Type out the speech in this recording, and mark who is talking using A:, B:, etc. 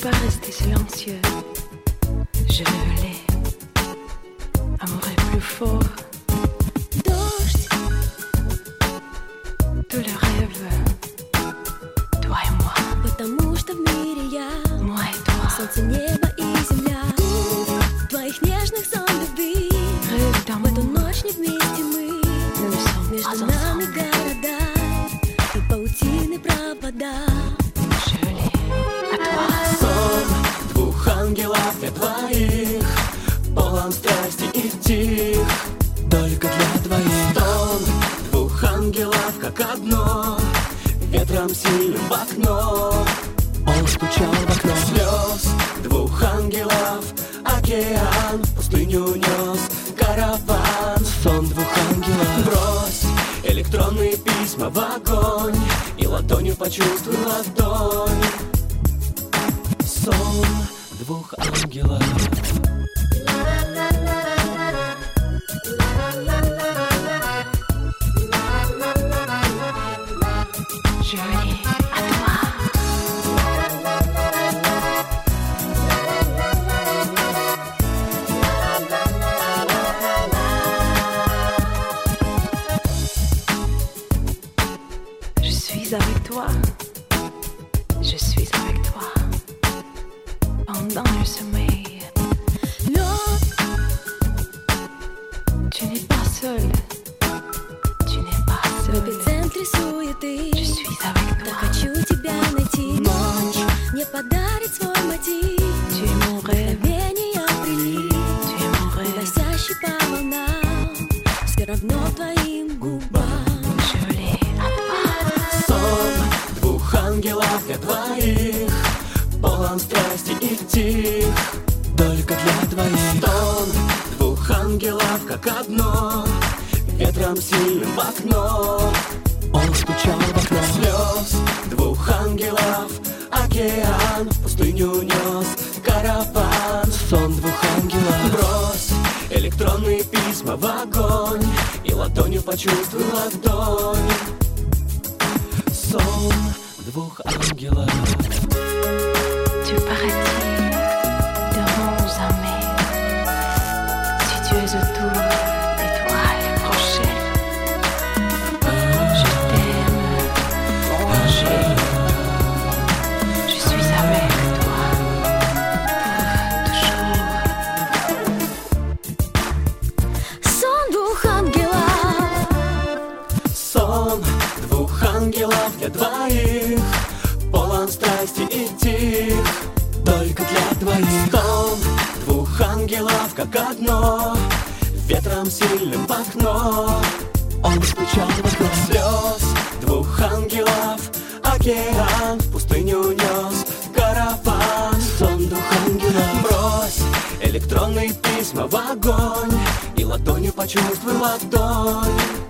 A: pas rester silencieux. Je rêvais, amour est plus fort.
B: Дождь,
A: Tout le rêve, toi et moi,
B: потому что в мире я
A: moi et toi.
B: солнце, небо и земля. Твоих нежных сон любви.
A: Rêve
B: В эту
A: d'amour,
B: ночь не вместе мы.
A: nous ne sommes
B: Между
A: pas
B: нами
A: ensemble.
B: города и паутины провода.
A: Je l'ai à toi.
C: Сон двух ангелов для двоих, полон страсти и тих, только для двоих. Стон двух ангелов как одно, ветром сильным в окно. Он стучал в окно. Слез двух ангелов, океан в пустыню нес караван. Сон двух ангелов. Брось электронные письма в огонь и ладонью почувствуй ладонь. Сон двух ангелов.
A: Je l'ai à toi. Je suis avec toi. Je suis avec toi. Pendant le sommeil,
B: Лед,
A: tu n'es pas seul. Tu n'es pas
B: в
A: seul.
B: эпицентре суеты.
A: Je suis avec
B: Так
A: toi.
B: хочу тебя найти.
C: Ночь
B: Мне подарит свой мотив.
A: Tu es mon rêve.
B: Мгновения прилив,
A: Tu es mon rêve.
B: уносящий по волнам, все равно твоим губам.
A: Je l'ai à toi.
C: сон двух ангелов для двоих, полон страсти и тих, только для двоих. Стон двух ангелов как одно, ветром сильным в окно. Он стучал в окно. Слез двух ангелов, океан в пустыню нес караван. Сон двух ангелов. Брось электронные письма в огонь и ладонью почувствуй ладонь. Сон двух ангелов.
A: Tu paraît-il de bons amis, si tu es autour d'étoiles prochaines. Je t'aime, mon ange. Je suis avec toi pour toujours.
B: Сон двух ангелов,
C: Сон двух ангелов для двоих, полон страсти и тих, только для двоих. Стон двух ангелов как одно, ветром сильным в окно. Он стучал в окно. Слез двух ангелов, океан в пустыню нес караван. Сон двух ангелов. Брось электронные письма в огонь и ладонью почувствуй ладонь.